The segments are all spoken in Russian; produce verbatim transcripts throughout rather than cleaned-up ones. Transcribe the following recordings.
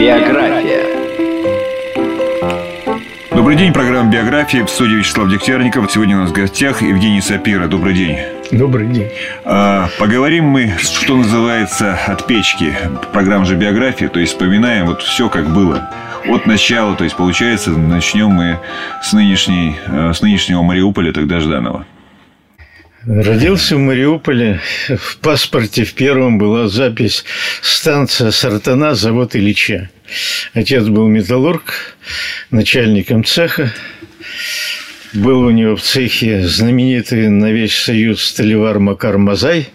Биография. Добрый день, программа «Биография». В студии Вячеслав Дегтярников. Сегодня у нас в гостях Евгений Сапира. Добрый день. Добрый день. А, поговорим мы, что называется, от печки. Программа же «Биография», то есть вспоминаем вот все, как было. От начала, то есть, получается, начнем мы с, нынешней, с нынешнего Мариуполя, тогда Жданова. Родился в Мариуполе. В паспорте в первом была запись «Станция Сартана, завод Ильича». Отец был металлург, начальником цеха. Был у него в цехе знаменитый на весь Союз столевар Макар Мазай.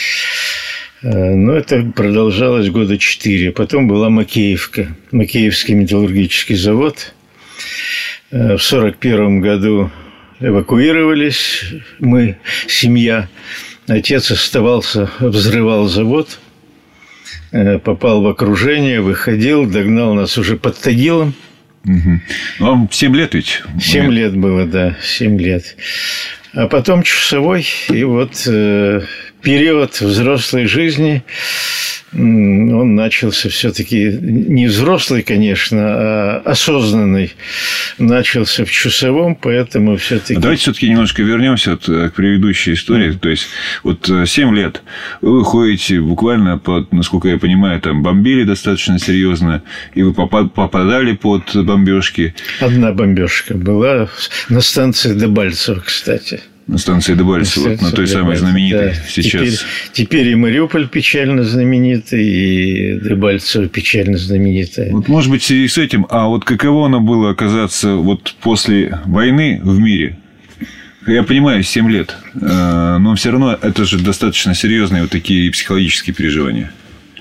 Но это продолжалось года четыре. Потом была Макеевка, Макеевский металлургический завод. В сорок первом году эвакуировались мы, семья. Отец оставался, взрывал завод, попал в окружение, выходил, догнал нас уже под Тагилом. Угу. Вам семь лет ведь? Семь лет было, да, семь лет. А потом часовой, и вот э, период взрослой жизни, он начался все-таки не взрослый, конечно, а осознанный. Начался в часовом, поэтому все-таки... А давайте все-таки немножко вернемся вот к предыдущей истории. Mm. То есть, вот семь лет вы выходите буквально под, насколько я понимаю, там бомбили достаточно серьезно, и вы попадали под бомбежки. Одна бомбежка была на станции Дебальцево, кстати. На станции Дебальцево, вот, на той самой знаменитой, да, сейчас. Теперь, теперь и Мариуполь печально знаменитый, и Дебальцево печально знаменитая. Вот, может быть, в связи с этим, а вот каково оно было оказаться вот после войны в мире? Я понимаю, семь лет, но все равно это же достаточно серьезные вот такие психологические переживания.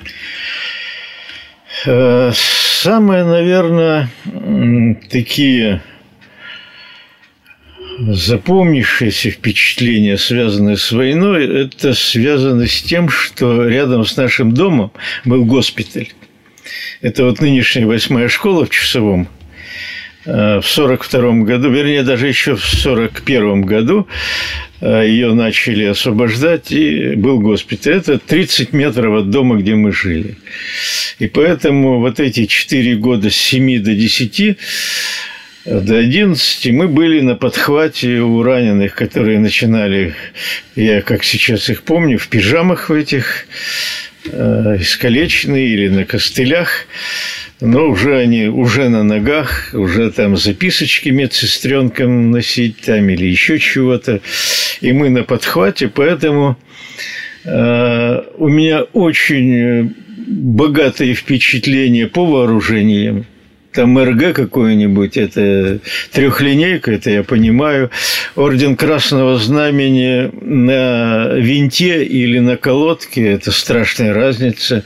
Самые, наверное, такие... запомнившиеся впечатления, связанные с войной, это связано с тем, что рядом с нашим домом был госпиталь. Это вот нынешняя восьмая школа в Часовом. В сорок втором году, вернее, даже еще в сорок первом году ее начали освобождать, и был госпиталь. Это тридцать метров от дома, где мы жили. И поэтому вот эти четыре года с семи до десяти до одиннадцати мы были на подхвате у раненых, которые начинали, я как сейчас их помню, в пижамах в этих, э, искалеченные или на костылях, но уже они уже на ногах, уже там записочки медсестренкам носить там или еще чего-то, и мы на подхвате, поэтому э, у меня очень богатые впечатления по вооружениям. Там РГ какой-нибудь, это трехлинейка, это я понимаю. Орден Красного Знамени на винте или на колодке – это страшная разница.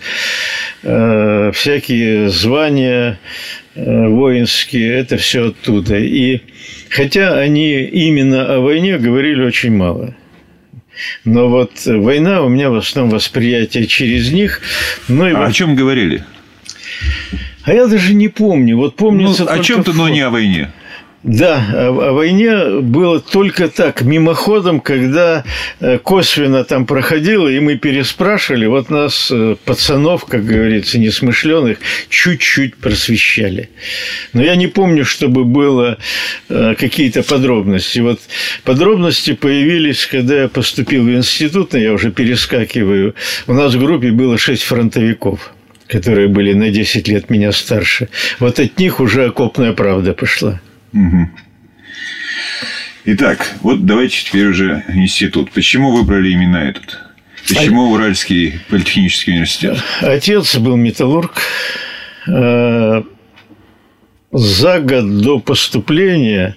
Всякие звания воинские – это все оттуда. И хотя они именно о войне говорили очень мало. Но вот война у меня в основном восприятие через них. Ну, и а вот... о чем говорили? А я даже не помню. Вот помнится, ну, о чем-то, но не о войне. Да, о, о войне было только так, мимоходом, когда косвенно там проходило, и мы переспрашивали, вот нас, пацанов, как говорится, несмышленых, чуть-чуть просвещали. Но я не помню, чтобы было какие-то подробности. Вот подробности появились, когда я поступил в институт, но я уже перескакиваю. У нас в группе было шесть фронтовиков, которые были на десять лет меня старше. Вот от них уже окопная правда пошла. Угу. Итак, вот давайте теперь уже институт. Почему выбрали именно этот? Почему а... Уральский политехнический университет? Отец был металлург. За год до поступления,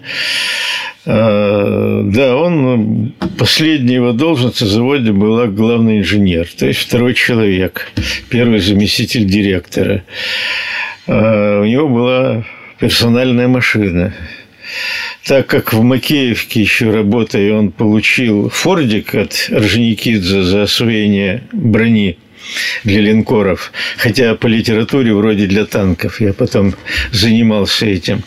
да, он, последняя его должность на заводе была главный инженер, то есть второй человек, первый заместитель директора. У него была персональная машина. Так как в Макеевке еще работая, он получил фордик от Орджоникидзе за освоение брони, для линкоров, хотя по литературе вроде для танков, я потом занимался этим,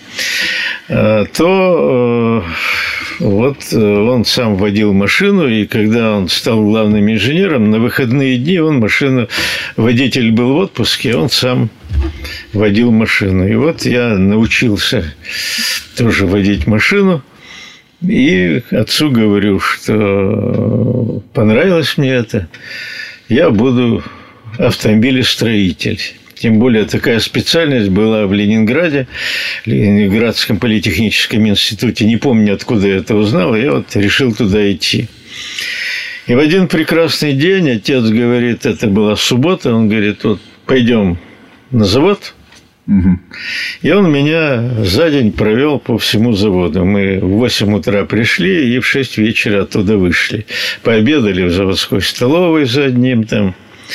то вот он сам водил машину, и когда он стал главным инженером, на выходные дни он машину, водитель был в отпуске, он сам водил машину. И вот я научился тоже водить машину, и отцу говорю, что понравилось мне это, я буду автомобилестроитель. Тем более такая специальность была в Ленинграде, в Ленинградском политехническом институте. Не помню, откуда я это узнал, и я вот решил туда идти. И в один прекрасный день отец говорит, это была суббота, он говорит, вот пойдем на завод. Угу. И он меня за день провел по всему заводу. Мы в восемь утра пришли и в шесть вечера оттуда вышли. Пообедали в заводской столовой за одним там.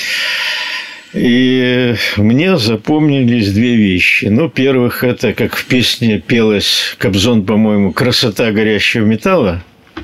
И мне запомнились две вещи. Ну, первых, это, как в песне пелось Кобзон, по-моему, «Красота горящего металла».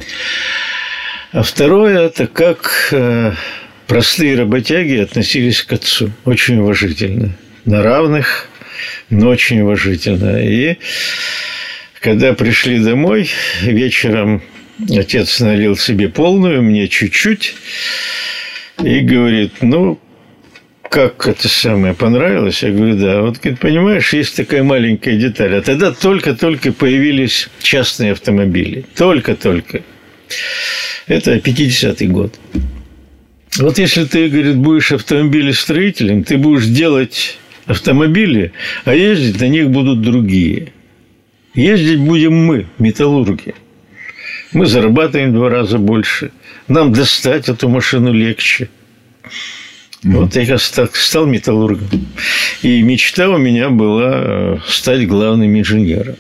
А второе, это как простые работяги относились к отцу. Очень уважительно. На равных, но очень уважительно. И когда пришли домой, вечером отец налил себе полную, мне чуть-чуть, и говорит, ну, как это самое, понравилось? Я говорю, да. Вот, говорит, понимаешь, есть такая маленькая деталь. А тогда только-только появились частные автомобили. Только-только. Это пятидесятый год. Вот если ты, говорит, будешь автомобилестроителем, ты будешь делать автомобили, а ездить на них будут другие. Ездить будем мы, металлурги. Мы зарабатываем в два раза больше. Нам достать эту машину легче. Вот я стал металлургом. И мечта у меня была стать главным инженером.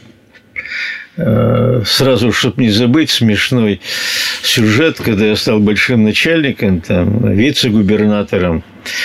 Сразу, чтобы не забыть, смешной сюжет, когда я стал большим начальником, там, вице-губернатором,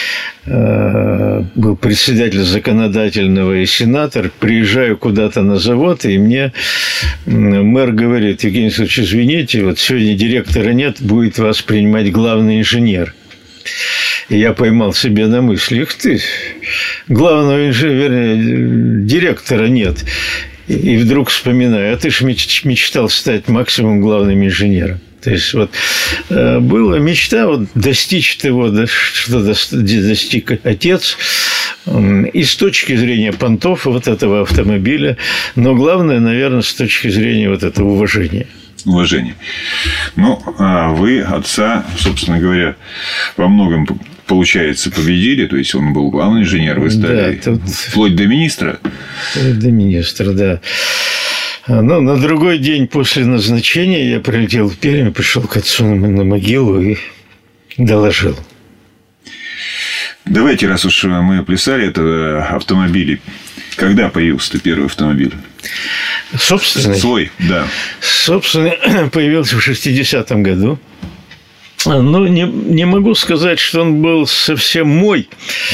был председатель законодательного и сенатор, приезжаю куда-то на завод, и мне мэр говорит, Евгений Александрович, извините, вот сегодня директора нет, будет вас принимать главный инженер. И я поймал себя на мысли, их ты, главного инженера, вернее, директора нет. И вдруг вспоминаю, а ты же мечтал стать максимум главным инженером. То есть, вот была мечта вот, достичь того, что достиг отец, и с точки зрения понтов вот этого автомобиля, но главное, наверное, с точки зрения вот этого уважения. Уважение. Ну, а вы отца, собственно говоря, во многом, получается, победили, то есть он был главный инженер, вы стали, да, тут... вплоть до министра. Вплоть до министра, да. Но на другой день после назначения я прилетел в Пермь, пришел к отцу на могилу и доложил. Давайте, раз уж мы плясали, это автомобили. Когда появился первый автомобиль? Собственный? Свой, да. Собственный появился в шестидесятом году. Ну, не, не могу сказать, что он был совсем мой,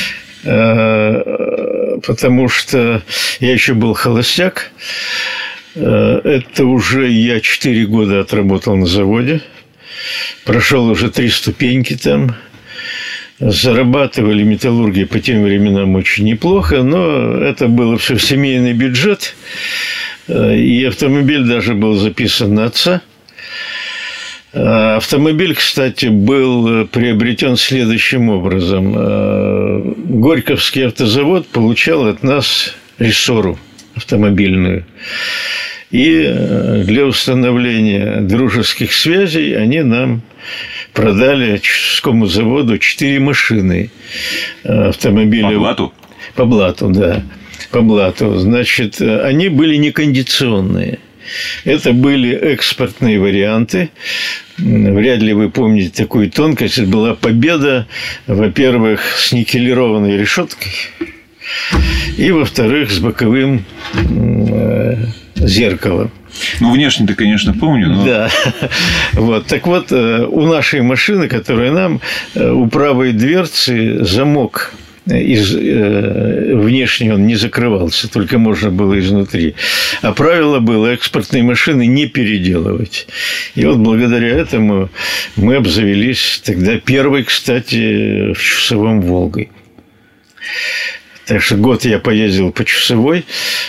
потому что я еще был холостяк. Это уже я четыре года отработал на заводе. Прошел уже три ступеньки там. Зарабатывали металлурги по тем временам очень неплохо, но это было все в семейный бюджет. И автомобиль даже был записан на отца. Автомобиль, кстати, был приобретен следующим образом. Горьковский автозавод получал от нас рессору автомобильную. И для установления дружеских связей они нам продали Чувашскому заводу четыре машины автомобиля. По блату? По блату, да. По блату. Значит, они были некондиционные. Это были экспортные варианты. Вряд ли вы помните такую тонкость. Это была Победа, во-первых, с никелированной решеткой, и, во-вторых, с боковым зеркалом. Ну, внешне-то, конечно, помню, но... Да. Вот. Так вот, у нашей машины, которая нам, у правой дверцы замок из, э, внешне он не закрывался, только можно было изнутри. А правило было экспортные машины не переделывать. И вот благодаря этому мы обзавелись тогда первой, кстати, в Чусовом «Волгой». Так что год я поездил по Чусовой.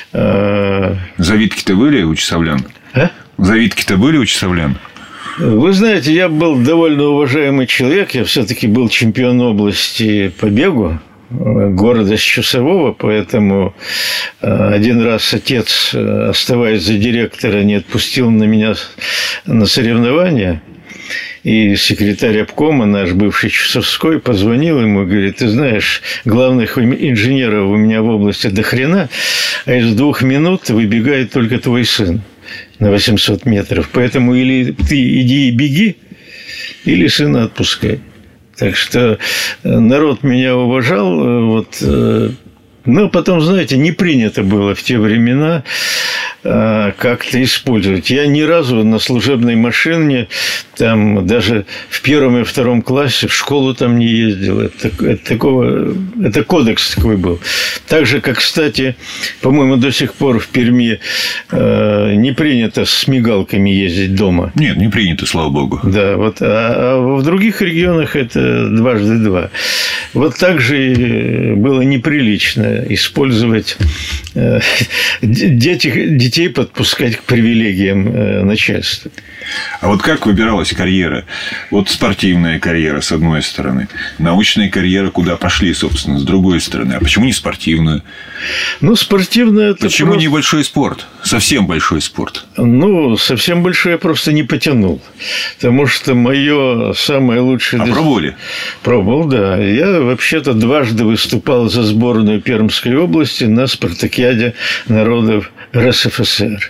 Завидки-то были у часовлян? А? Завидки-то были у часовлян? Вы знаете, я был довольно уважаемый человек. Я все-таки был чемпион области по бегу города Чусового, поэтому один раз отец, оставаясь за директора, не отпустил на меня на соревнования. И секретарь обкома, наш бывший Чусовской, позвонил ему и говорит: ты знаешь, главных инженеров у меня в области до хрена, а из двух минут выбегает только твой сын на восемьсот метров. Поэтому или ты иди и беги, или сына отпускай. Так что народ меня уважал. Вот. Но потом, знаете, не принято было в те времена как-то использовать. Я ни разу на служебной машине, там, даже в первом и втором классе в школу там не ездил. Это, это, такого, это кодекс такой был. Так же, как, кстати, по-моему, до сих пор в Перми э, не принято с мигалками ездить дома. Нет, не принято, слава богу. Да, вот, а, а в других регионах это дважды два. Вот так же было неприлично использовать э, дети, детей подпускать к привилегиям э, начальства. А вот как выбиралась карьера? Вот спортивная карьера, с одной стороны. Научная карьера куда пошли, собственно, с другой стороны. А почему не спортивную? Ну, спортивная... Это почему просто... не большой спорт? Совсем большой спорт. Ну, совсем большой я просто не потянул. Потому что мое самое лучшее... А пробовали? Пробовал, да. Я вообще-то дважды выступал за сборную Пермской области на спартакиаде народов РСФСР.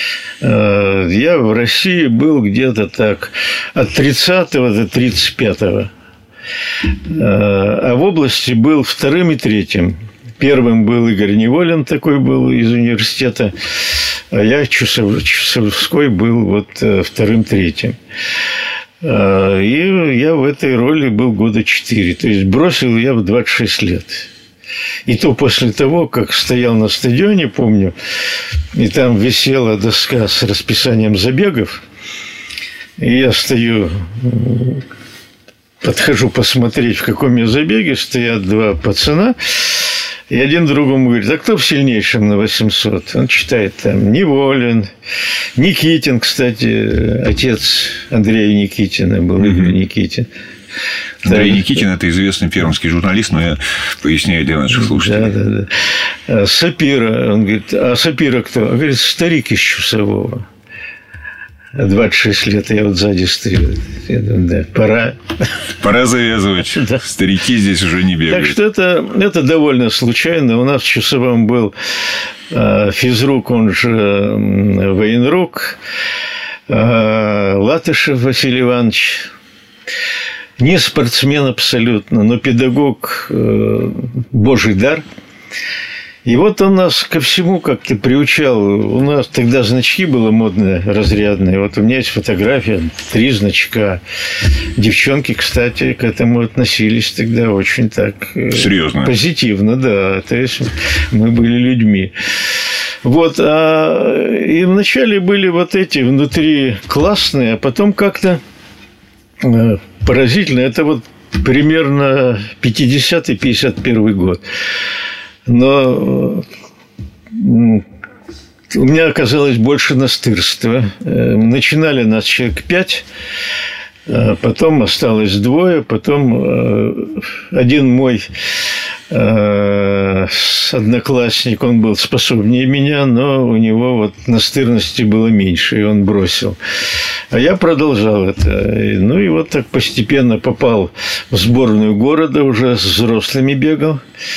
Я в России был где-то так от тридцатого до тридцать пятого. А в области был вторым и третьим. Первым был Игорь Неволин, такой был из университета. А я Чусов, Чусовской был вот вторым-третьим. И я в этой роли был года четыре. То есть бросил я в двадцать шесть лет. И то после того, как стоял на стадионе, помню, и там висела доска с расписанием забегов, и я стою, подхожу посмотреть, в каком я забеге, стоят два пацана, и один другому говорит: а кто в сильнейшем на восемьсот? Он читает там Неволин, Никитин, кстати, отец Андрея Никитина был, Игорь Никитин. Андрей да, Никитин – это известный пермский журналист, но я поясняю для наших слушателей. Да, да, да. Сапира, он говорит: а Сапира кто? Он говорит: старик из Чусового. двадцать шесть лет, я вот сзади стою. Я думаю, да, пора. Пора завязывать. Да. Старики здесь уже не бегают. Так что это, это довольно случайно. У нас в Чусовом был физрук, он же военрук, Латышев Василий Иванович. Не спортсмен абсолютно, но педагог, божий дар. И вот он нас ко всему как-то приучал. У нас тогда значки было модное, разрядные. Вот у меня есть фотография, три значка. Девчонки, кстати, к этому относились тогда очень так... Серьезно? Позитивно, да. То есть мы были людьми. Вот. А... И вначале были вот эти внутри классные, а потом как-то поразительно. Это вот примерно пятидесятый — пятьдесят первый год. Но у меня оказалось больше настырства. Начинали нас человек пять, потом осталось двое, потом один мой одноклассник, он был способнее меня, но у него вот настырности было меньше, и он бросил. А я продолжал это. Ну и вот так постепенно попал в сборную города, уже с взрослыми бегал.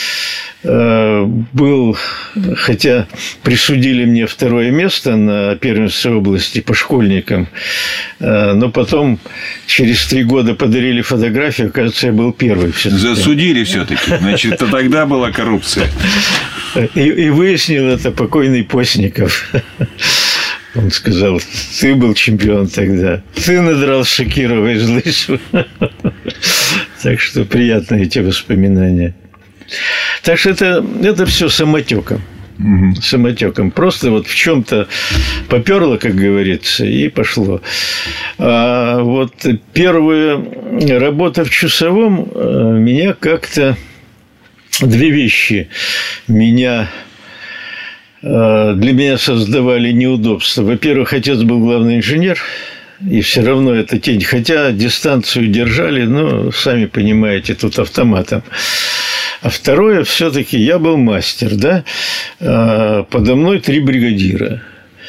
Был, хотя присудили мне второе место на первенстве области по школьникам, но потом через три года подарили фотографию, кажется, я был первый. Все-таки. Засудили все-таки, значит, тогда была коррупция. И, и выяснил это покойный Постников. Он сказал: ты был чемпион тогда, ты надрал Шакирова из лысу. Так что приятные эти воспоминания. Так что это, это все самотеком. Угу. Самотеком. Просто вот в чем-то поперло, как говорится, и пошло. А вот первая работа в часовом меня как-то две вещи меня для меня создавали неудобства. Во-первых, отец был главный инженер, и все равно это тень. Хотя дистанцию держали, но, сами понимаете, тут автоматом. А второе, все-таки я был мастер, да? Подо мной три бригадира.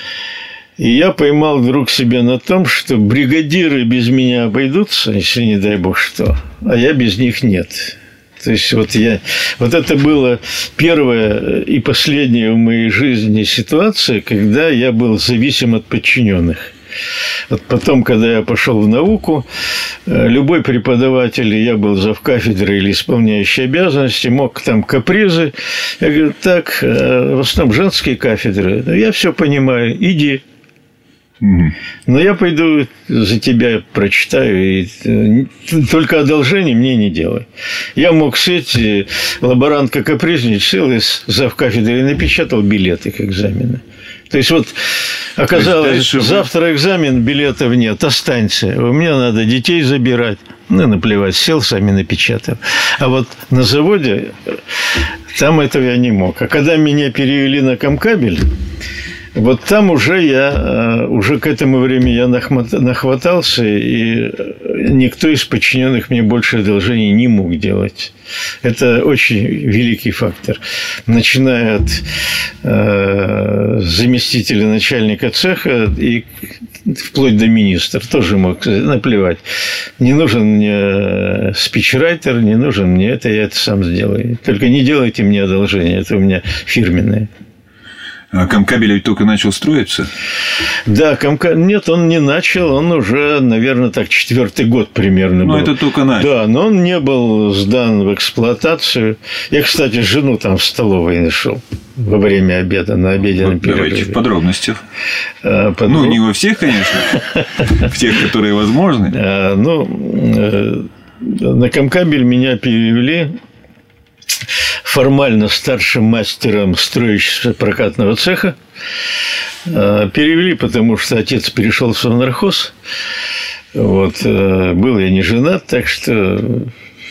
И я поймал вдруг себя на том, что бригадиры без меня обойдутся, если не дай бог что, а я без них нет. То есть вот я, вот это была первая и последняя в моей жизни ситуация, когда я был зависим от подчиненных. Вот потом, когда я пошел в науку, любой преподаватель, я был завкафедрой или исполняющий обязанности, мог там капризы. Я говорю, так, в основном женские кафедры, я все понимаю, иди. Но я пойду за тебя, прочитаю, и только одолжение мне не делай. Я мог сесть, лаборантка капризничала, из завкафедры и напечатал билеты к экзамену. То есть, вот оказалось, есть, завтра экзамен, билетов нет, останься. У меня надо детей забирать. Ну, наплевать, сел, сами напечатал. А вот на заводе там этого я не мог. А когда меня перевели на Комкабель, вот там уже я, уже к этому времени я нахватался, и никто из подчиненных мне больше одолжений не мог делать. Это очень великий фактор. Начиная от э, заместителя начальника цеха и вплоть до министра, тоже мог наплевать. Не нужен мне спичрайтер, не нужен мне это, я это сам сделаю. Только не делайте мне одолжения, это у меня фирменное. А Комкабель ведь только начал строиться? Да, Комкабель... Нет, он не начал, он уже, наверное, так, четвертый год примерно был. Но это только начал. Да, но он не был сдан в эксплуатацию. Я, кстати, жену там в столовой нашел во время обеда, на обеденном вот перерыве. Давайте в подробностях. А, под... Ну, не во всех, конечно, в тех, которые возможны. А, ну, на Комкабель меня перевели формально старшим мастером строящегося прокатного цеха. Перевели, потому что отец перешел в совнархоз. Вот. Был я не женат, так что...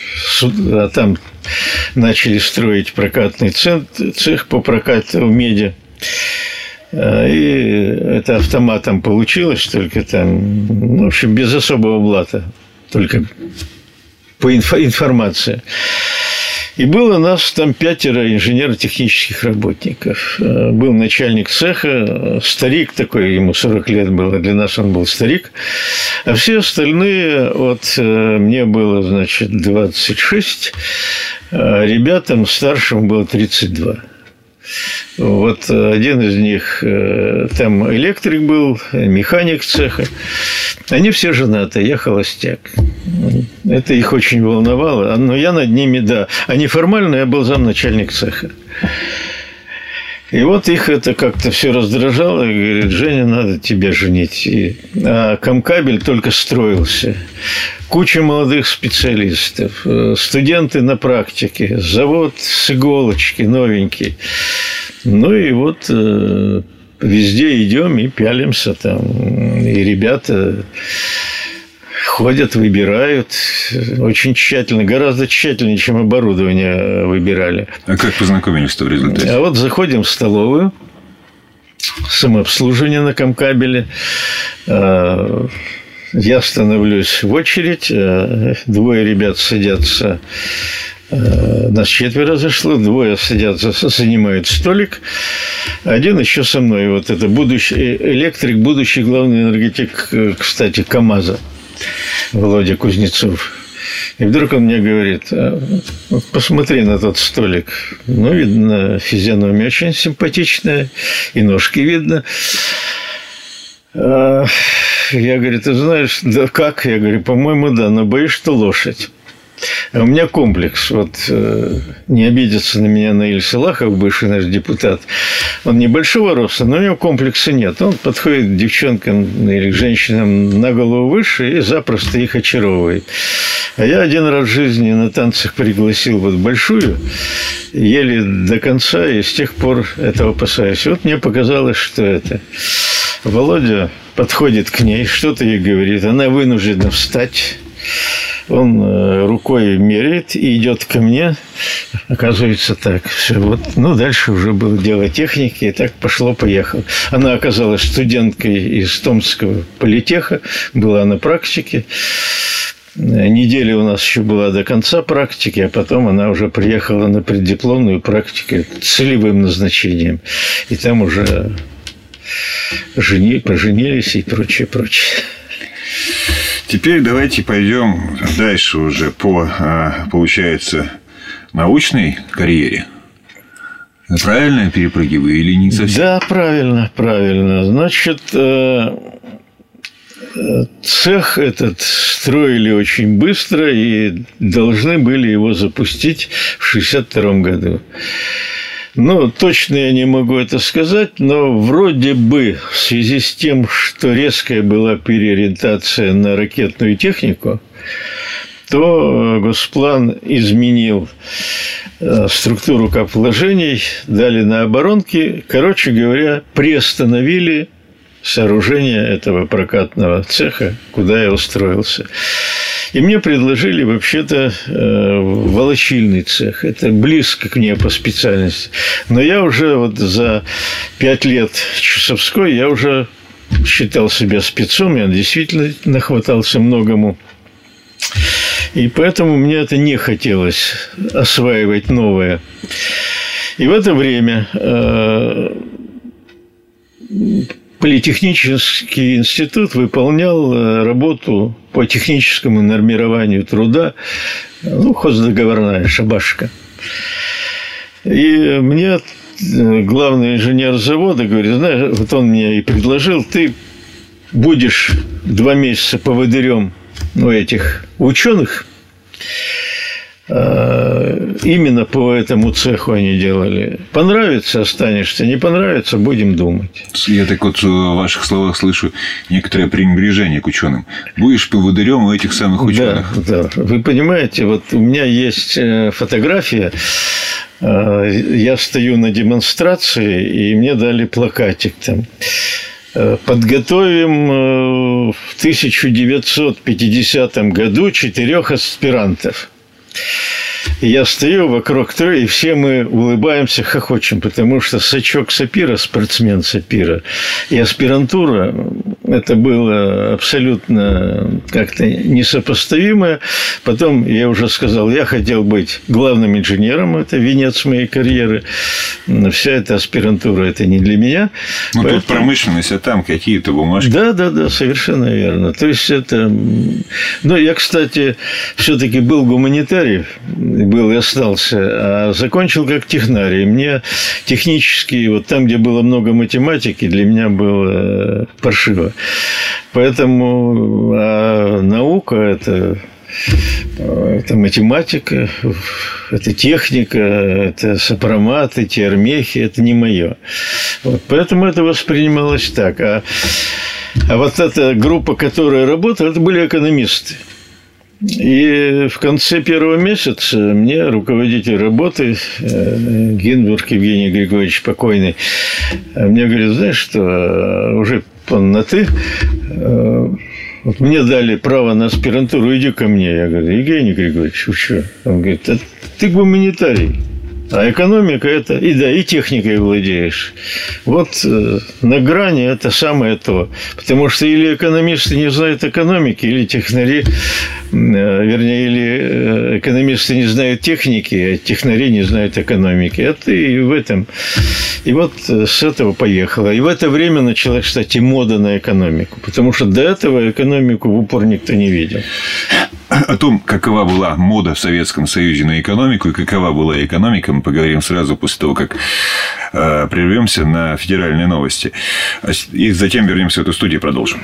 А там начали строить прокатный цех по прокату в меди. И это автоматом получилось, только там, в общем, без особого блата, только по информации. И было нас там пятеро инженерно-технических работников. Был начальник цеха, старик такой, ему сорок лет было, для нас он был старик. А все остальные, вот мне было, значит, двадцать шесть, а ребятам старшим было тридцать два. Вот один из них, там электрик был, механик цеха. Они все женаты, я холостяк. Это их очень волновало. Но я над ними, да. А неформально я был замначальник цеха. И вот их это как-то все раздражало. И говорит, Женя, надо тебя женить. И... А Комкабель только строился. Куча молодых специалистов. Студенты на практике. Завод с иголочки новенький. Ну и вот везде идем и пялимся там. И ребята ходят, выбирают очень тщательно, гораздо тщательнее, чем оборудование выбирали. А как познакомились-то в результате? А вот заходим в столовую, самообслуживание на Комкабеле. Я становлюсь в очередь, двое ребят садятся, нас четверо зашло, двое садятся, занимают столик, один еще со мной, вот это будущий электрик, будущий главный энергетик, кстати, КамАЗа, Володя Кузнецов. И вдруг он мне говорит, посмотри на тот столик. Ну, видно, физиономия очень симпатичная, и ножки видно. Я говорю, ты знаешь, да как? Я говорю, по-моему, да, но боюсь, что лошадь. А у меня комплекс. Вот не обидится на меня Наиль Салахов, бывший наш депутат. Он небольшого роста, но у него комплекса нет. Он подходит к девчонкам или к женщинам на голову выше и запросто их очаровывает. А я один раз в жизни на танцах пригласил вот большую, еле до конца, и с тех пор этого опасаюсь. Вот мне показалось, что это... Володя подходит к ней, что-то ей говорит, она вынуждена встать. Он рукой меряет и идет ко мне. Оказывается, так. Все. Вот. Ну, дальше уже было дело техники. И так пошло-поехало. Она оказалась студенткой из Томского политеха. Была на практике. Неделя у нас еще была до конца практики, а потом она уже приехала на преддипломную практику с целевым назначением. И там уже жени, поженились и прочее, прочее. Теперь давайте пойдем дальше уже по, получается, научной карьере. Правильно я перепрыгиваю или не совсем? Да, правильно, правильно. Значит, цех этот строили очень быстро и должны были его запустить в шестьдесят втором году. Ну, точно я не могу это сказать, но вроде бы в связи с тем, что резкая была переориентация на ракетную технику, то Госплан изменил структуру капвложений, дали на оборонки, короче говоря, приостановили сооружение этого прокатного цеха, куда я устроился. И мне предложили вообще-то волочильный цех. Это близко к мне по специальности. Но я уже вот за пять лет часовской я уже считал себя спецом. Я действительно нахватался многому. И поэтому мне это не хотелось осваивать новое. И в это время Политехнический институт выполнял работу по техническому нормированию труда, ну, хоздоговорная шабашка. И мне главный инженер завода говорит, знаешь, вот он мне и предложил, ты будешь два месяца поводырем у этих ученых. Именно по этому цеху они делали. Понравится – останешься, не понравится – будем думать. Я так вот в ваших словах слышу некоторое пренебрежение к ученым. Будешь поводырем у этих самых ученых. Да, да. Вы понимаете, вот у меня есть фотография. Я стою на демонстрации, и мне дали плакатик там. Подготовим в тысяча девятьсот пятидесятом году четырех аспирантов. И я стою вокруг трое, и все мы улыбаемся, хохочем, потому что Сачок Сапира, спортсмен Сапира, и аспирантура – это было абсолютно как-то несопоставимое. Потом я уже сказал, я хотел быть главным инженером, это венец моей карьеры. Вся эта аспирантура – это не для меня. Ну, Поэтому... тут промышленность, а там какие-то бумажки. Да, да, да, совершенно верно. То есть, это… Ну, я, кстати, все-таки был гуманитарий, был и остался, а закончил как технарий. Мне технически, вот там, где было много математики, для меня было паршиво. Поэтому а наука – это… Это математика, это техника, это сопроматы, теормехи, это не мое. Вот, поэтому это воспринималось так. А, а вот эта группа, которая работала, это были экономисты. И в конце первого месяца мне руководитель работы, Гинбург Евгений Григорьевич покойный, мне говорит, знаешь что, уже на «ты», вот мне дали право на аспирантуру, иди ко мне. Я говорю, Евгений Григорьевич, вы что? Он говорит, а ты гуманитарий, а экономика это, и да, и техникой владеешь. Вот на грани это самое то. Потому что или экономисты не знают экономики, или технари, вернее, или экономисты не знают техники, а технари не знают экономики. Это и в этом. И вот с этого поехало. И в это время началась, кстати, мода на экономику. Потому что до этого экономику в упор никто не видел. О том, какова была мода в Советском Союзе на экономику и какова была экономика, мы поговорим сразу после того, как э, прервемся на федеральные новости. И затем вернемся в эту студию и продолжим.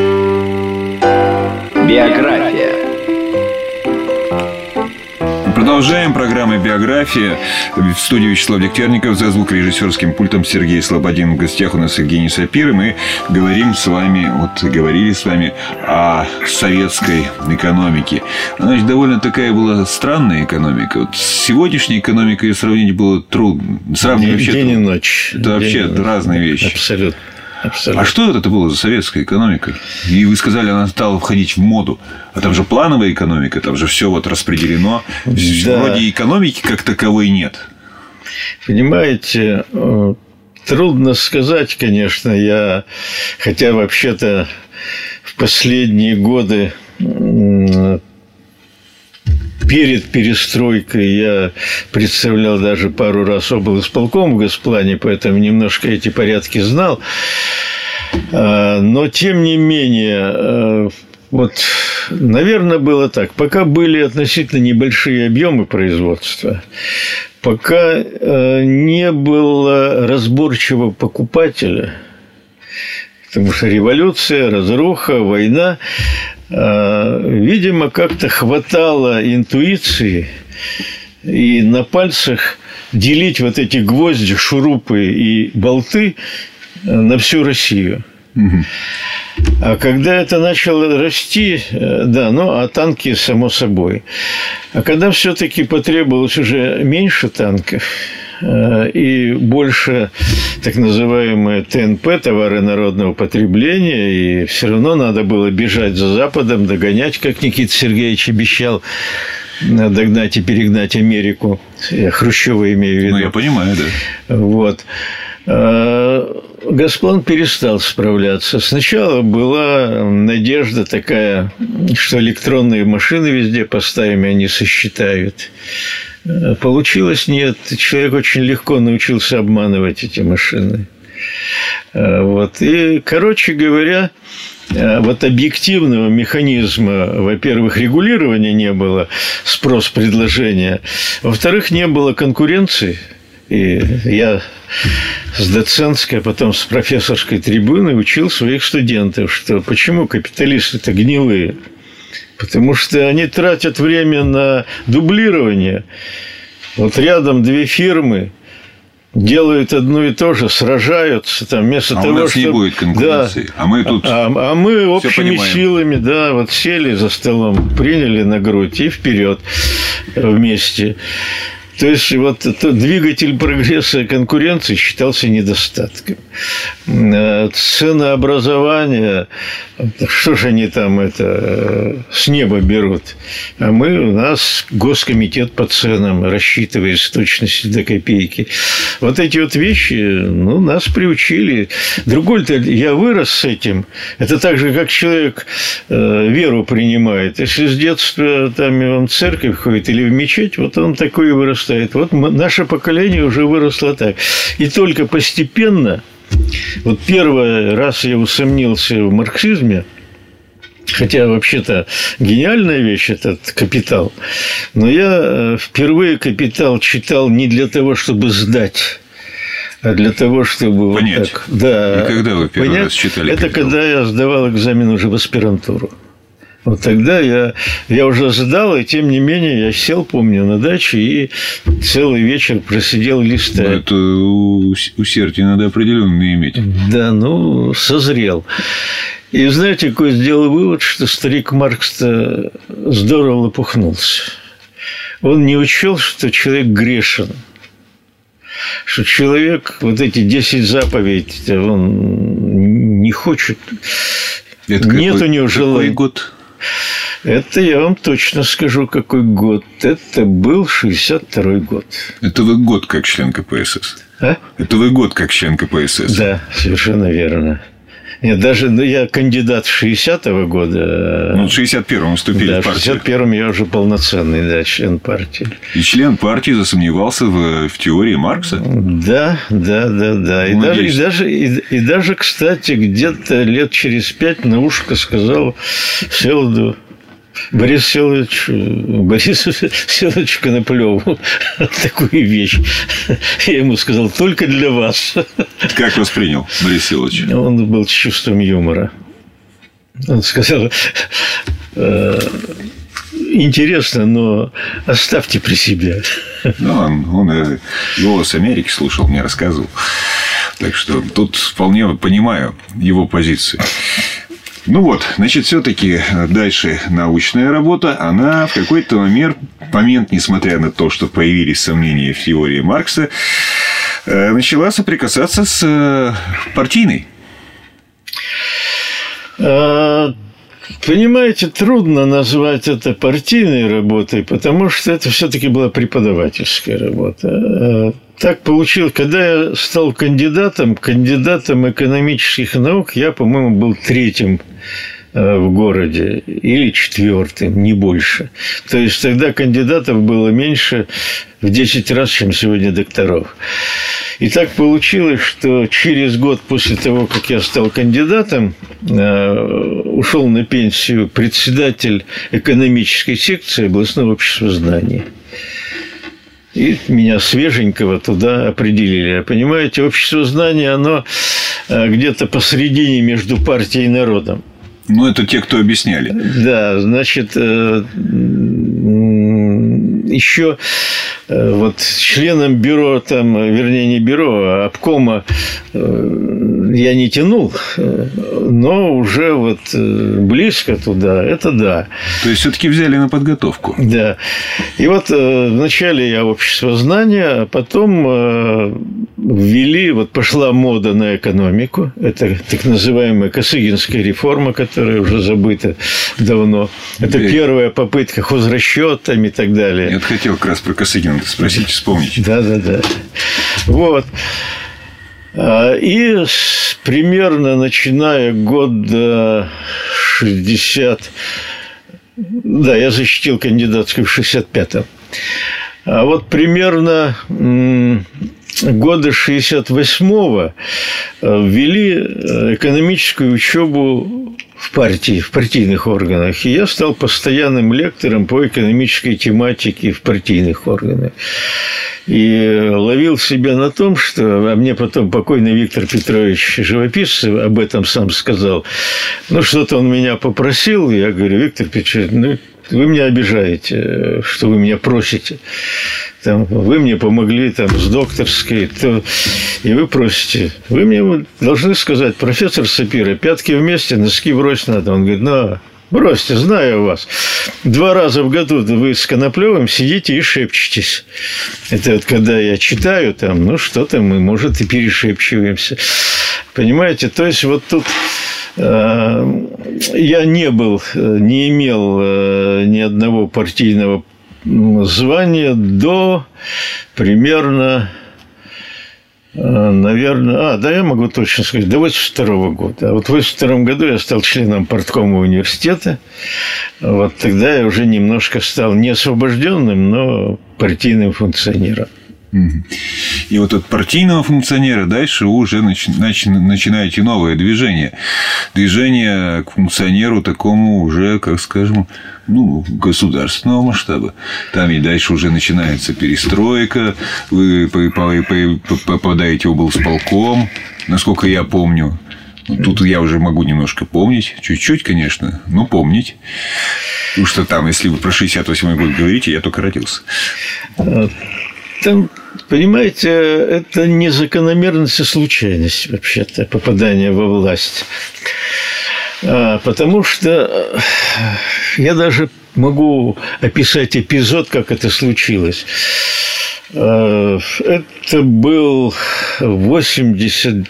Биография. Продолжаем. Программа «Биография». В студии Вячеслав Дегтярников, за звукорежиссерским пультом Сергей Слободин. В гостях у нас Евгений Сапир. И мы говорим с вами, вот говорили с вами о советской экономике. Она ведь довольно такая была странная экономика. Вот с сегодняшней экономикой сравнить было трудно. Сравнивать вообще День и трудно. ночь. Это вообще День разные вещи. Абсолютно. Абсолютно. А что это было за советская экономика? И вы сказали, она стала входить в моду. А там же плановая экономика, там же все вот распределено. Да. Вроде экономики как таковой нет. Понимаете, трудно сказать, конечно. Я, хотя вообще-то в последние годы перед перестройкой я представлял даже пару раз облисполком в Госплане, поэтому немножко эти порядки знал. Но, тем не менее, вот, наверное, было так. Пока были относительно небольшие объемы производства, пока не было разборчивого покупателя, потому что революция, разруха, война, видимо, как-то хватало интуиции и на пальцах делить вот эти гвозди, шурупы и болты на всю Россию. Угу. А когда это начало расти, да, ну, а танки, само собой. А когда все-таки потребовалось уже меньше танков и больше так называемые Т Н П, товары народного потребления, и все равно надо было бежать за Западом, догонять, как Никита Сергеевич обещал, догнать и перегнать Америку. Я Хрущева имею в виду. Ну, я понимаю, да. Вот. Госплан перестал справляться. Сначала была надежда такая, что электронные машины везде поставим, и они сосчитают. Получилось нет. Человек очень легко научился обманывать эти машины. Вот. И, короче говоря, вот объективного механизма, во-первых, регулирования не было, спрос-предложения, во-вторых, не было конкуренции. И я с доцентской, а потом с профессорской трибуны учил своих студентов, что почему капиталисты-то гнилые? Потому что они тратят время на дублирование. Вот рядом две фирмы делают одно и то же, сражаются там вместо а того, у нас чтобы... не будет конкуренции. Да. А мы тут а, а мы общими понимаем. Силами, да, вот сели за столом, приняли на грудь и вперед вместе. То есть, вот двигатель прогресса и конкуренции считался недостатком. Ценообразование, что же они там это с неба берут? А мы, у нас госкомитет по ценам рассчитывает с точностью до копейки. Вот эти вот вещи, ну, нас приучили. Другой-то я вырос с этим. Это так же, как человек веру принимает. Если с детства там он в церковь ходит или в мечеть, вот он такой и вырастает. Вот наше поколение уже выросло так. И только постепенно, вот первый раз я усомнился в марксизме, хотя вообще-то гениальная вещь этот «Капитал», но я впервые «Капитал» читал не для того, чтобы сдать, а для того, чтобы понять. Вот так, да, и когда вы первый понять, раз читали это «Капитал»? Когда я сдавал экзамен уже в аспирантуру. Вот тогда я, я уже сдал, и тем не менее я сел, помню, на даче и целый вечер просидел листая. Но это усердие надо определенно иметь. Да, ну, созрел. И знаете, какой сделал вывод, что старик Маркс-то здорово лопухнулся. Он не учел, что человек грешен. Что человек, вот эти десять заповедей, он не хочет. Это нет какой, у него желания. Какой год? Это я вам точно скажу, какой год. Это был шестьдесят второй год. Это вы год как член Ка Пэ Эс Эс? А? Это вы год как член Ка Пэ Эс Эс? Да, совершенно верно. Нет, даже ну, я кандидат шестидесятого года. Ну, в шестьдесят первом вступили да, в партию. в шестьдесят первом я уже полноценный, да, член партии. И член партии засомневался в, в теории Маркса? Да, да, да, да. И даже, и, даже, и, и даже, кстати, где-то лет через пять на ушко сказал Всеволоду Борис Всеволодович, Борис Всеволодович Коноплёву такую вещь. Я ему сказал, только для вас. Как воспринял Борис Всеволодович? Он был с чувством юмора. Он сказал, интересно, но оставьте при себе. Ну, он, он «Голос Америки» слушал, мне рассказывал. Так что тут вполне понимаю его позицию. Ну вот, значит, все-таки дальше научная работа, она в какой-то момент, момент, несмотря на то, что появились сомнения в теории Маркса, начала соприкасаться с партийной. Понимаете, трудно назвать это партийной работой, потому что это все-таки была преподавательская работа. Так получилось, когда я стал кандидатом, кандидатом экономических наук, я, по-моему, был третьим в городе или четвертым, не больше. То есть тогда кандидатов было меньше в десять раз, чем сегодня докторов. И так получилось, что через год после того, как я стал кандидатом, ушел на пенсию председатель экономической секции областного общества знаний. И меня свеженького туда определили. Понимаете, общество знаний, оно где-то посредине между партией и народом. Ну, это те, кто объясняли. Да, значит, еще вот членом бюро, там, вернее, не бюро, а обкома я не тянул, но уже вот близко туда, это да. То есть, все-таки взяли на подготовку. Да. И вот вначале я общество знания, а потом ввели, вот пошла мода на экономику, это так называемая Косыгинская реформа, которая уже забыта давно. Это да. Первая попытка хозрасчетами и так далее. Я хотел как раз про Косыгина спросить, вспомнить. Да, да, да. Вот. И примерно начиная года шестьдесят... Да, я защитил кандидатскую в шестьдесят пятом. А вот примерно года шестьдесят восьмого ввели экономическую учебу в партии, в партийных органах. И я стал постоянным лектором по экономической тематике в партийных органах. И ловил себя на том, что... А мне потом покойный Виктор Петрович Живописцев об этом сам сказал. Ну, что-то он меня попросил. Я говорю: Виктор Петрович, ну, вы меня обижаете, что вы меня просите. Там, вы мне помогли там, с докторской, то... и вы просите. Вы мне должны сказать: профессор Сапира, пятки вместе, носки брось надо. Он говорит: ну, бросьте, знаю вас. Два раза в году вы с Коноплёвым сидите и шепчетесь. Это вот когда я читаю, там, ну, что-то мы, может, и перешепчиваемся. Понимаете? То есть, вот тут э, я не был, не имел э, ни одного партийного звания до примерно... Наверное, а, да, я могу точно сказать, до восемьдесят второго года. А вот в восемьдесят втором году я стал членом парткома университета. Вот тогда я уже немножко стал не освобожденным, но партийным функционером. И вот от партийного функционера дальше вы уже начи- начи- начинаете новое движение. Движение к функционеру такому уже, как скажем, ну, государственного масштаба. Там и дальше уже начинается перестройка. Вы попадаете в облсполком, насколько я помню. Тут я уже могу немножко помнить. Чуть-чуть, конечно, но помнить. Потому что там, если вы про шестьдесят восьмой год говорите, я только родился. Там, понимаете, это не закономерность, а случайность, вообще-то, попадание во власть. Потому что я даже могу описать эпизод, как это случилось. Это был восемьдесят...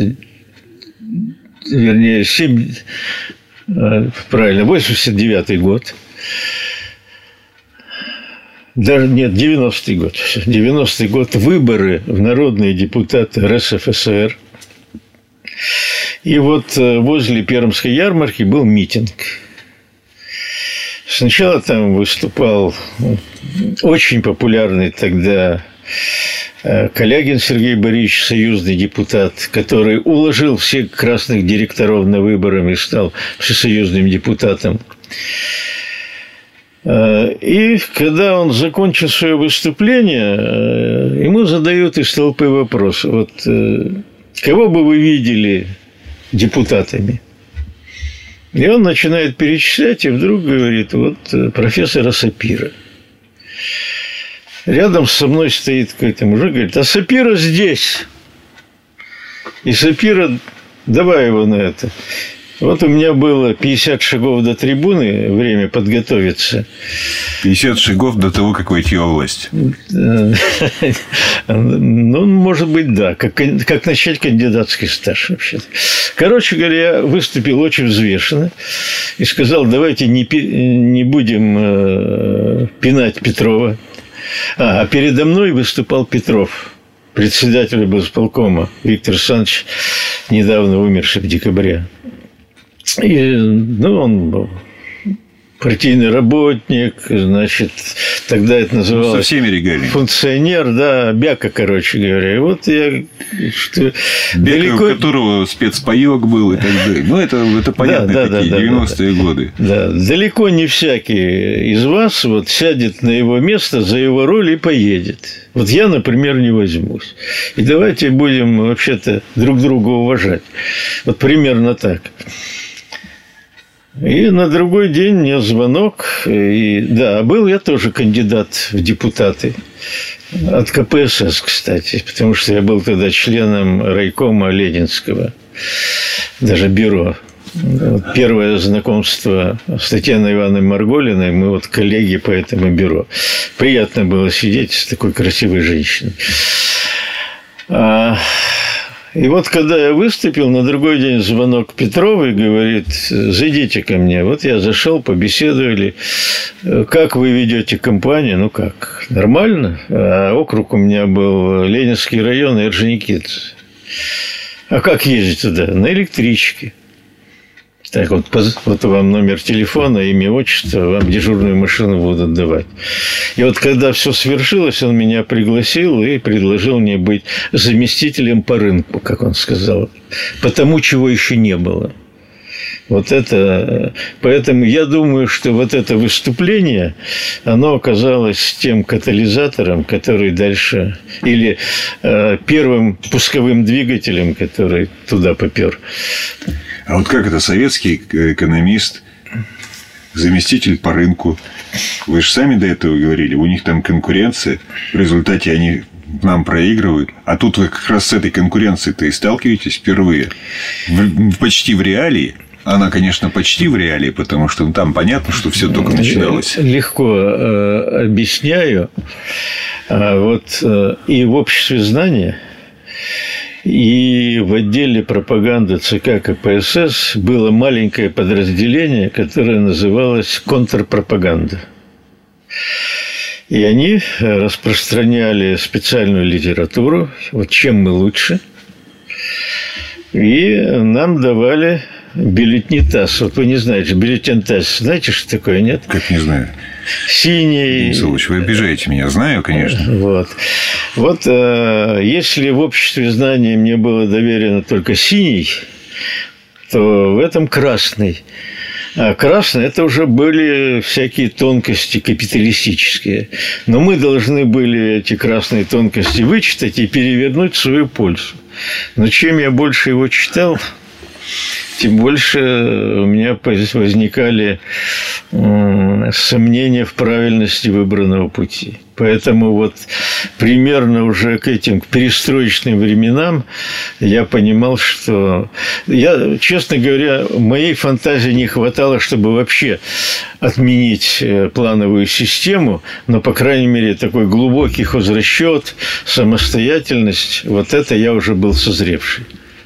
Вернее, семь... Правильно, восемьдесят девятый год. Даже нет, девяностый год. девяностый год. Выборы в народные депутаты эр эс эф эс эр. И вот возле Пермской ярмарки был митинг. Сначала там выступал очень популярный тогда Калягин Сергей Борисович, союзный депутат, который уложил всех красных директоров на выборы и стал всесоюзным депутатом. И когда он закончил свое выступление, ему задают из толпы вопрос: вот кого бы вы видели депутатами? И он начинает перечислять, и вдруг говорит, вот профессора Сапира. Рядом со мной стоит какой-то мужик, говорит, а Сапира здесь. И Сапира, давай его на это. Вот у меня было пятьдесят шагов до трибуны, время подготовиться. пятьдесят шагов до того, как войти во власть. Ну, может быть, да. Как, как начать кандидатский стаж вообще-то. Короче говоря, я выступил очень взвешенно и сказал, давайте не, не будем э, пинать Петрова. А, а передо мной выступал Петров, председатель облсполкома Виктор Александрович, недавно умерший в декабре. И, ну, он был партийный работник, значит, тогда это называлось... Со всеми регалиями. Функционер, да, бяка, короче говоря. И вот я... Что бяка, далеко... у которого спецпаёк был и так далее. Ну, это, это понятно, да, да, такие да, девяностые да, годы. Да, далеко не всякий из вас вот сядет на его место, за его роль и поедет. Вот я, например, не возьмусь. И давайте будем вообще-то друг друга уважать. Вот примерно так. И на другой день мне звонок. И, да, был я тоже кандидат в депутаты. От ка пэ эс эс, кстати. Потому что я был тогда членом райкома Ленинского. Даже бюро. Вот первое знакомство с Татьяной Ивановной Марголиной. Мы вот коллеги по этому бюро. Приятно было сидеть с такой красивой женщиной. И вот когда я выступил, на другой день звонок Петровой, говорит, зайдите ко мне. Вот я зашел, побеседовали. Как вы ведете кампанию? Ну как, нормально? А округ у меня был Ленинский район и Орджоникидзе. А как ездить туда? На электричке. Так, вот, вот вам номер телефона, имя, отчество, вам дежурную машину будут давать. И вот когда все свершилось, он меня пригласил и предложил мне быть заместителем по рынку, как он сказал, потому чего еще не было. Вот это, поэтому я думаю, что вот это выступление, оно оказалось тем катализатором, который дальше, или э, первым пусковым двигателем, который туда попер. А вот как это советский экономист, заместитель по рынку? Вы же сами до этого говорили, у них там конкуренция, в результате они нам проигрывают. А тут вы как раз с этой конкуренцией-то и сталкиваетесь впервые. В, почти в реалии. Она, конечно, почти в реалии, потому что ну, там понятно, что все только начиналось. Легко э, объясняю. А вот э, и в обществе знания, и в отделе пропаганды ЦК ка пэ эс эс было маленькое подразделение, которое называлось контрпропаганда. И они распространяли специальную литературу, вот чем мы лучше. И нам давали бюллетни ТАСС. Вот вы не знаете, бюллетень ТАСС, знаете, что такое, нет? Как не знаю. Синий. Денис Ильич, вы обижаете меня. Знаю, конечно. Вот. Вот э, если в обществе знаний мне было доверено только синий, то в этом красный. А красный – это уже были всякие тонкости капиталистические. Но мы должны были эти красные тонкости вычитать и перевернуть в свою пользу. Но чем я больше его читал, тем больше у меня возникали сомнения в правильности выбранного пути. Поэтому вот примерно уже к этим к перестроечным временам я понимал, что... Я, честно говоря, моей фантазии не хватало, чтобы вообще отменить плановую систему, но, по крайней мере, такой глубокий хозрасчет, самостоятельность, вот это я уже был созревший.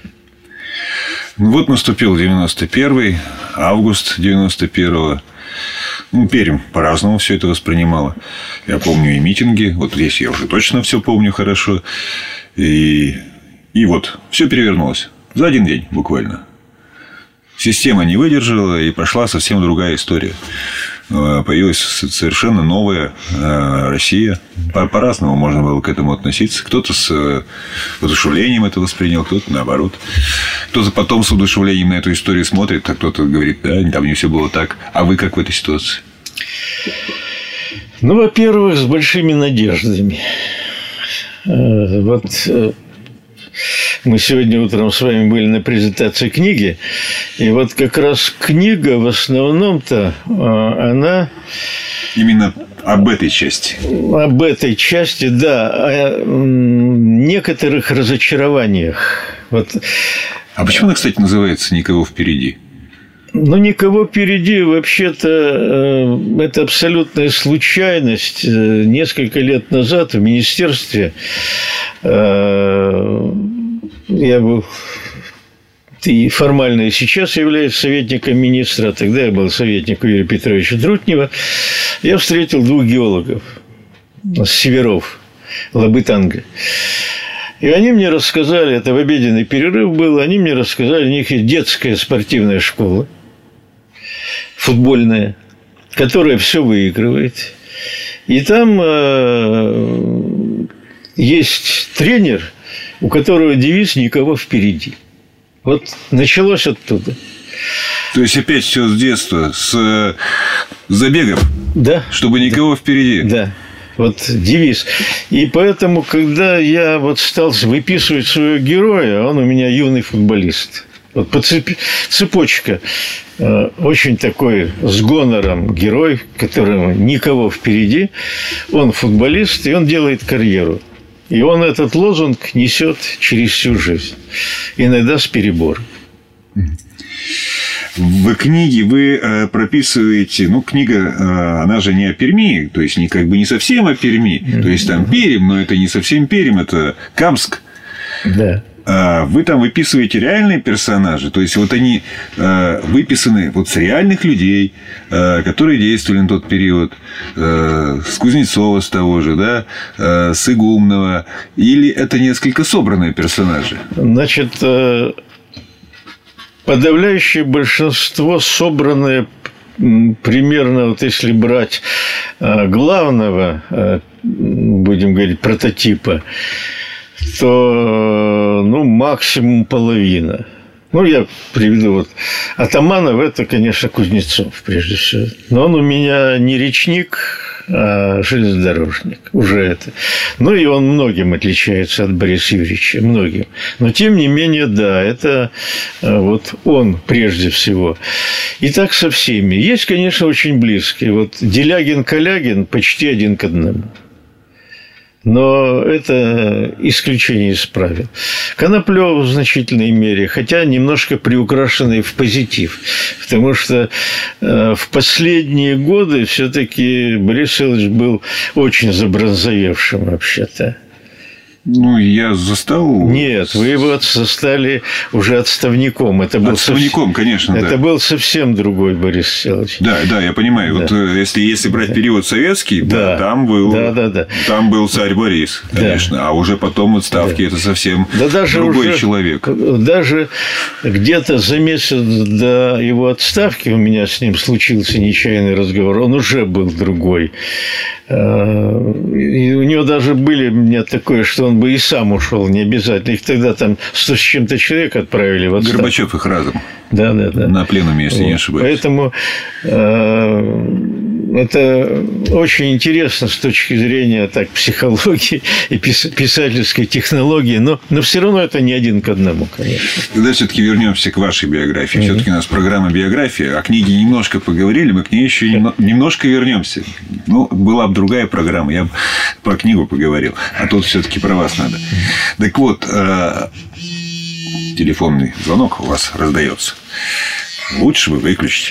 Вот наступил девяносто первый, август девяносто первого. Ну, Пермь по-разному все это воспринимала. Я помню и митинги. Вот здесь я уже точно все помню хорошо. И, и вот все перевернулось. За один день буквально. Система не выдержала, и пошла совсем другая история. Появилась совершенно новая Россия. По-разному можно было к этому относиться. Кто-то с воодушевлением это воспринял, кто-то наоборот. Кто-то потом с воодушевлением на эту историю смотрит, а кто-то говорит, да, там не все было так. А вы как в этой ситуации? Ну, во-первых, с большими надеждами. Вот Мы сегодня утром с вами были на презентации книги, и вот как раз книга в основном-то, она... Именно об этой части. Об этой части, да, о некоторых разочарованиях. Вот. А почему она, кстати, называется «Никого впереди»? Ну, никого впереди, вообще-то, это абсолютная случайность. Несколько лет назад в министерстве я был, и формально и сейчас являюсь советником министра, а тогда я был советником Юрия Петровича Трутнева, я встретил двух геологов с северов, Лабытанга. И они мне рассказали, это в обеденный перерыв был, они мне рассказали, у них есть детская спортивная школа, футбольная, которая все выигрывает. И там э, есть тренер, у которого девиз «Никого впереди». Вот началось оттуда. То есть опять все с детства, с забегов, да, чтобы никого впереди. Да. Вот девиз. И поэтому, когда я вот стал выписывать своего героя, он у меня юный футболист. Вот по цепи, цепочка. Очень такой с гонором герой, которому никого впереди. Он футболист, и он делает карьеру. И он этот лозунг несет через всю жизнь. Иногда с перебором. В книге вы прописываете, ну, книга, она же не о Перми, то есть не как бы не совсем о Перми, mm-hmm. то есть там Пермь, но это не совсем Пермь, это Камск. Да. Вы там выписываете реальные персонажи, то есть вот они выписаны вот с реальных людей, которые действовали на тот период, с Кузнецова, с того же, да, с Игумнова, или это несколько собранные персонажи? Значит, подавляющее большинство собранное примерно, вот если брать главного, будем говорить, прототипа, то, ну, максимум половина. Ну, я приведу вот Атаманов, это, конечно, Кузнецов, прежде всего. Но он у меня не речник, а железнодорожник. Уже это. Ну, и он многим отличается от Бориса Юрьевича. Многим. Но, тем не менее, да, это вот он прежде всего. И так со всеми. Есть, конечно, очень близкие. Вот Делягин-Калягин почти один к одному. Но это исключение из правил. Коноплёв в значительной мере, хотя немножко приукрашенный в позитив. Потому что в последние годы все-таки Борис Ильич был очень забронзовевшим вообще-то. Ну, я застал... Нет, вы его застали уже отставником. Это был отставником, совсем... конечно, Это да. был совсем другой Борис Всеволодович. Да, да, я понимаю. Да. Вот если, если брать да. период советский, да. Да, там, был, да, да, да. там был царь Борис, конечно. Да. А уже потом отставки да. это совсем да даже другой уже, человек. Даже где-то за месяц до его отставки у меня с ним случился нечаянный разговор. Он уже был другой. И у него даже были у меня такое, что он бы и сам ушел, не обязательно. Их тогда там сто с чем-то человек отправили в отставку. Горбачев их разом. Да, да, да. На пленуме, если вот. не ошибаюсь. Поэтому э, это очень интересно с точки зрения так, психологии и писательской технологии, но, но все равно это не один к одному, конечно. Тогда все-таки вернемся к вашей биографии. Mm-hmm. Все-таки у нас программа биография. О книге немножко поговорили, мы к ней еще немножко вернемся. Ну, была бы другая программа, я бы про книгу поговорил. А тут все-таки про вас надо. Так вот, телефонный звонок у вас раздается. Лучше бы выключить.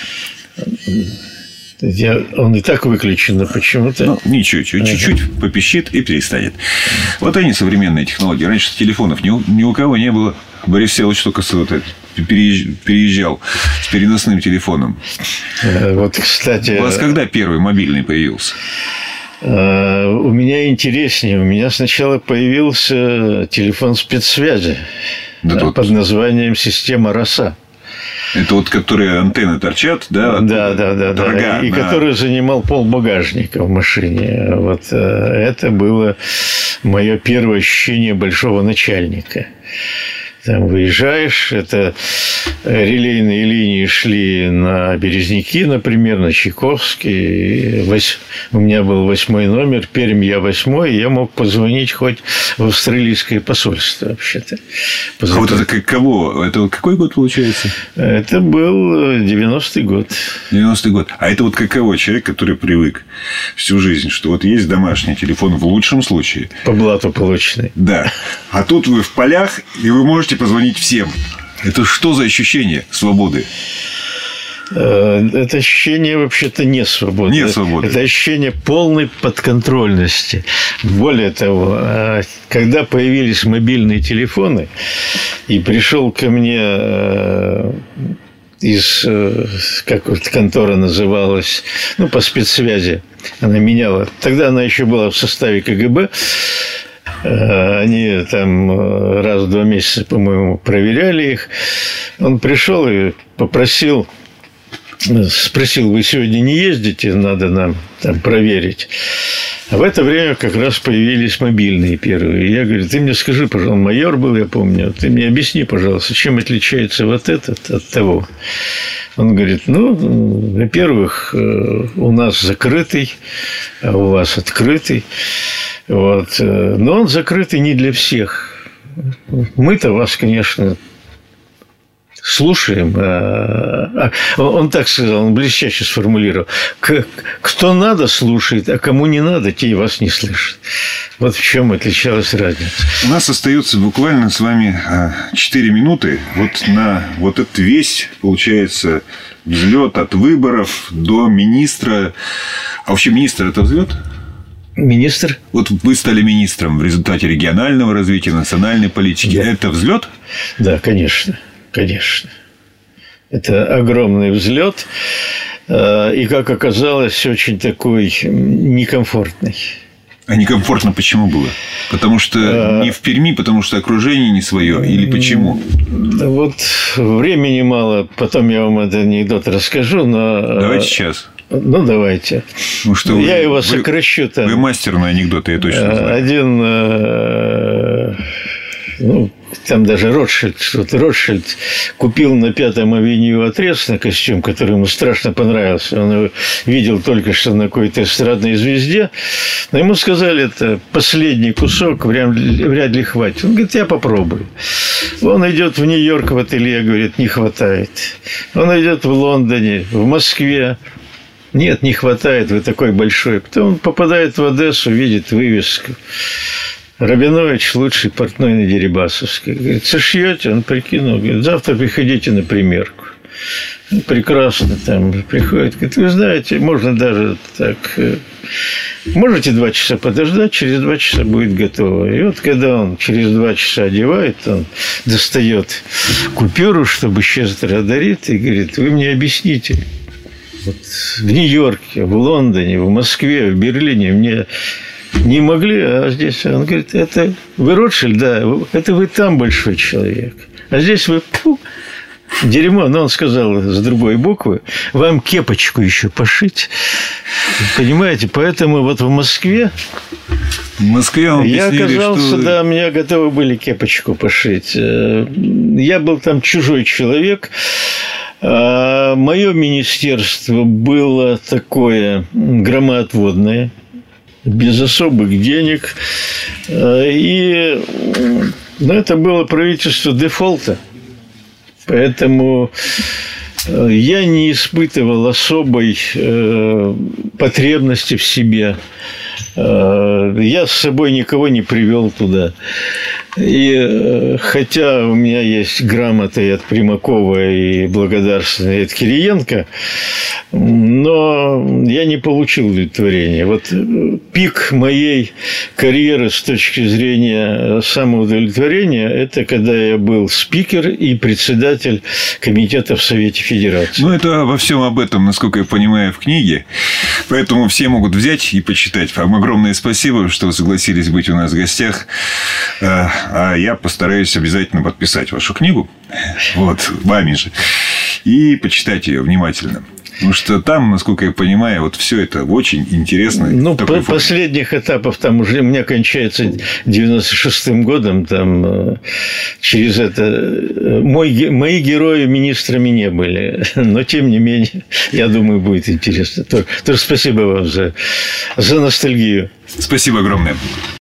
Я, он и так выключен, но почему-то... Ну, ничего, чуть-чуть ага. попищит и перестанет. Вот они, современные технологии. Раньше телефонов ни у, ни у кого не было. Борис Всеволодович только вот это, переезжал с переносным телефоном. Вот, кстати... У вас когда первый мобильный появился? У меня интереснее. У меня сначала появился телефон спецсвязи да под тут... названием «Система РОСА». Это вот, которые антенны торчат, да? Да, да, да, да. И да. который занимал пол багажника в машине. Вот это было мое первое ощущение большого начальника. Там выезжаешь, это релейные линии шли на Березники, например, на Чайковский. У меня был восьмой номер, Пермь я восьмой, и я мог позвонить хоть в австралийское посольство вообще-то. А вот это кого? Это какой год получается? Это был девяностый год. девяностый год. А это вот каково? Человек, который привык всю жизнь, что вот есть домашний телефон в лучшем случае. По блату полученный. Да. А тут вы в полях, и вы можете позвонить всем. Это что за ощущение свободы? Это ощущение вообще-то не свободы. Не свободы. Это ощущение полной подконтрольности. Более того, когда появились мобильные телефоны, и пришел ко мне из, как вот контора называлась, ну, по спецсвязи, она меняла. Тогда она еще была в составе КГБ. Они там раз в два месяца, по-моему, проверяли их. Он пришел и попросил, спросил: вы сегодня не ездите, надо нам там проверить. А в это время как раз появились мобильные первые. И я говорю: ты мне скажи, пожалуйста, майор был, я помню, ты мне объясни, пожалуйста, чем отличается вот этот от того. Он говорит: ну, во-первых, у нас закрытый, а у вас открытый. Вот. Но он закрытый не для всех. Мы-то вас, конечно, слушаем. А он так сказал, он блестяще сформулировал: кто надо, слушает, а кому не надо, те и вас не слышат. Вот в чем отличалась разница. У нас остается буквально с вами четыре минуты. Вот на вот этот весь, получается, взлет от выборов до министра. А вообще министр – это взлет? Министр? Вот вы стали министром в результате регионального развития, национальной политики. Да. Это взлет? Да, конечно, конечно. Это огромный взлет. И, как оказалось, очень такой некомфортный. А некомфортно почему было? Потому что а... не в Перми, потому что окружение не свое? Или почему? Да вот времени мало. Потом я вам этот анекдот расскажу. Но... Давайте сейчас. Ну, давайте. Ну, что я вы, его вы, сокращу. Там. Вы мастер на анекдоты, я точно знаю. Один... Ну, там даже Ротшильд, что-то Ротшильд купил на Пятом авеню отрез на костюм, который ему страшно понравился. Он его видел только что на какой-то эстрадной звезде. Но ему сказали, это последний кусок, вряд ли, вряд ли хватит. Он говорит: я попробую. Он идет в Нью-Йорк в ателье, говорит: не хватает. Он идет в Лондоне, в Москве. Нет, не хватает, вы такой большой. Потом он попадает в Одессу, видит вывеску: Рабинович лучший портной на Дерибасовской. Говорит: сошьете? Он прикинул, говорит: завтра приходите на примерку. Прекрасно там приходит. Говорит: вы знаете, можно даже так... Можете два часа подождать, через два часа будет готово. И вот когда он через два часа одевает, он достает купюру, чтобы щедро дарит, и говорит: вы мне объясните, вот в Нью-Йорке, в Лондоне, в Москве, в Берлине мне не могли, а здесь... Он говорит: это вы Ротшильд? Да, это вы там большой человек. А здесь вы... Фу, дерьмо. Но он сказал с другой буквы: вам кепочку еще пошить. Понимаете? Поэтому вот в Москве... В Москве вам я объяснили, оказался, что... да, меня готовы были кепочку пошить. Я был там чужой человек. А мое министерство было такое громоотводное, без особых денег. И ну, это было правительство дефолта. Поэтому я не испытывал особой потребности в себе. Я с собой никого не привел туда. И хотя у меня есть грамоты от Примакова и благодарственные от Кириенко, но я не получил удовлетворения. Вот пик моей карьеры с точки зрения самоудовлетворения – это когда я был спикер и председатель комитета в Совете Федерации. Ну, это во всем об этом, насколько я понимаю, в книге. Поэтому все могут взять и почитать. Вам огромное спасибо, что вы согласились быть у нас в гостях. А я постараюсь обязательно подписать вашу книгу. Вот, вами же. И почитать ее внимательно. Потому что там, насколько я понимаю, вот все это очень интересно. Ну, по последних этапов там уже у меня кончается девяносто шестым годом, там через это мой, мои герои министрами не были, но тем не менее, я думаю, будет интересно. Тоже, тоже спасибо вам за, за ностальгию. Спасибо огромное.